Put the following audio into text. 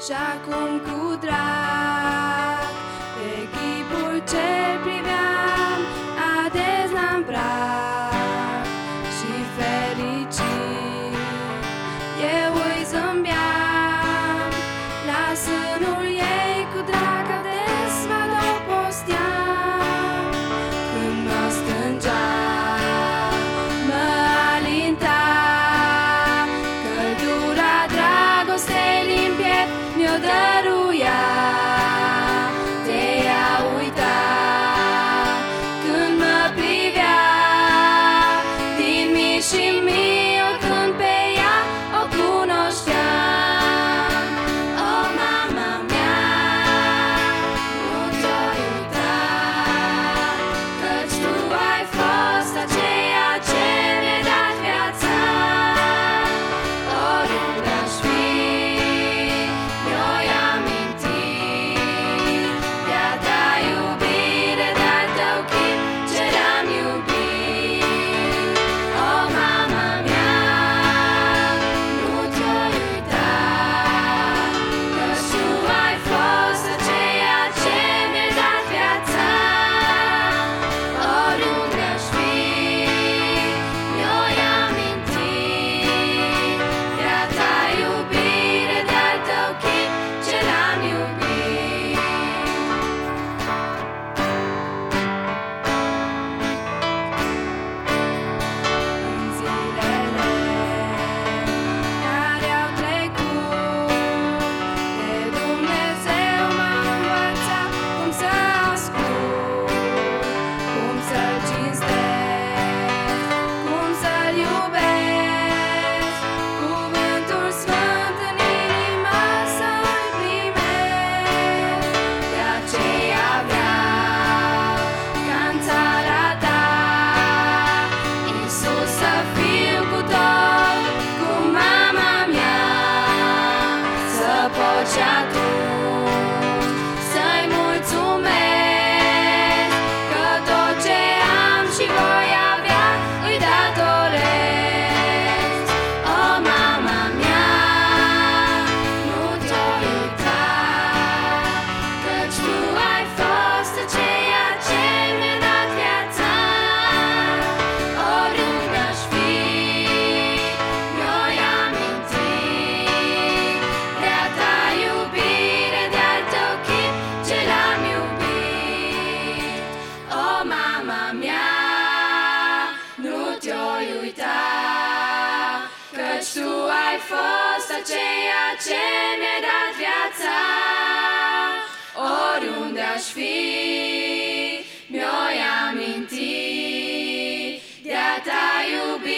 Și acum cu drag pe chipul ce priveam ades n-am prag și fericit eu îi zâmbeam la sânul ei cu drag ades mă doposteam când mă strângea mă alinta căldura dragostei din piept mi-o dăruia. Te-a uitat când mă privea din mii și mii, oricând pe ea o cunoșteam. O, mama mea, nu te-o uita, căci tu ai fost aceea ce mi-ai dat viața. Oriunde aș fi, mi-o-i aminti de-a ta iubire, de-al tău chip ce l-am iubit. O, mama mea, nu te-o uita, căci tu ai fost aceea ce mi-ai dat viața. Oriunde aș fi, mi-o-i aminti de-a ta iubire, de-al tău chip ce l-am iubit. În zilele care au trecut, de Dumnezeu m-a învățat cum să ascult, cum să-L cinstesc, cum să-L iubesc, cuvântul sfânt în inima să-L primesc. De aceea vreau ca-n țara ta, Iisus, să fiu cu tot, cu mama mea, să pot și atunci să-i mulțumesc, că tot ce am și voi avea îi datorez. O, mama mea, nu te-o uita, căci tu ai fost aceea ce mi-a dat viața. Oriunde aș fi, mi-o-i aminti de-a ta iubire, de-al tău chip ce l-am iubit. O, mama mea, nu te-o uita, căci tu ai fost aceea ce mi-ai dat viața. Oriunde aș fi, mi-o-i aminti de-a ta iubire.